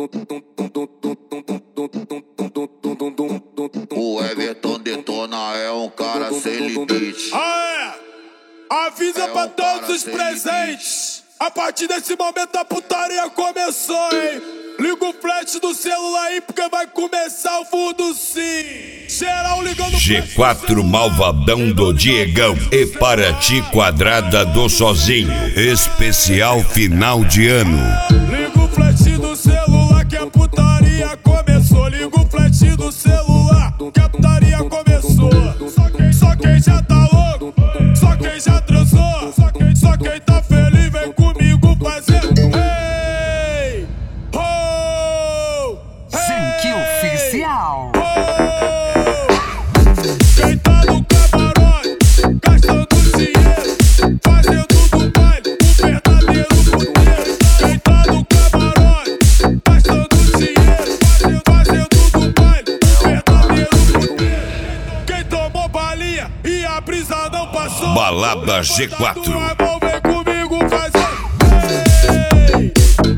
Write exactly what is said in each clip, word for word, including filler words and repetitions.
O Everton Detona é um cara sem limite. Ah, é! Avisa é pra um todos os presentes. A partir desse momento a putaria começou, hein? Liga o flash do celular aí porque vai começar o fundo sim. Geral ligando o G quatro Malvadão do Diegão e Paraty Quadrada do Sozinho. Especial final de ano. Liga o flash do celular que a putaria começou. Liga o flash do celular que a putaria começou. Só quem, só quem já tá louco, só quem já transou, só quem, só quem tá feliz vem comigo fazer. Hey! Oh! Funk oficial. Quem tá no camarote, gastando dinheiro, fazendo do baile um verdadeiro puteiro. Quem tá no camarote, gastando dinheiro, fazendo, fazendo do baile um verdadeiro puteiro. Quem tomou balinha e a brisa não passou, Balada G quatro. Vem comigo fazer. Hey!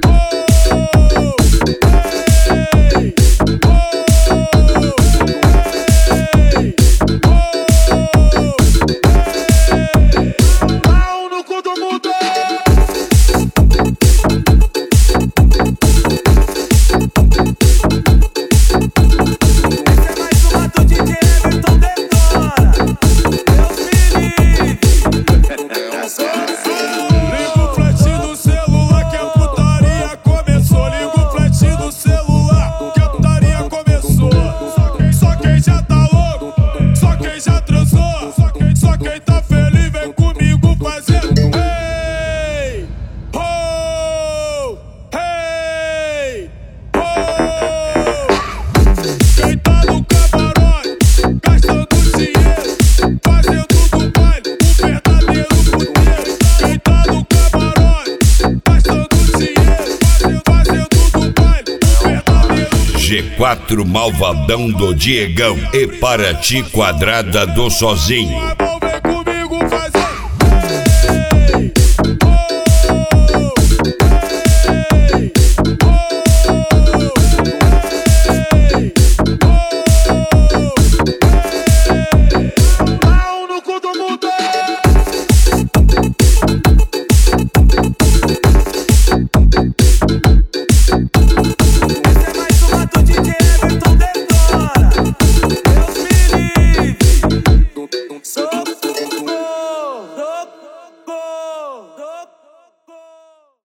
G quatro Malvadão do Diegão e Paraty Quadrada do Sozinho.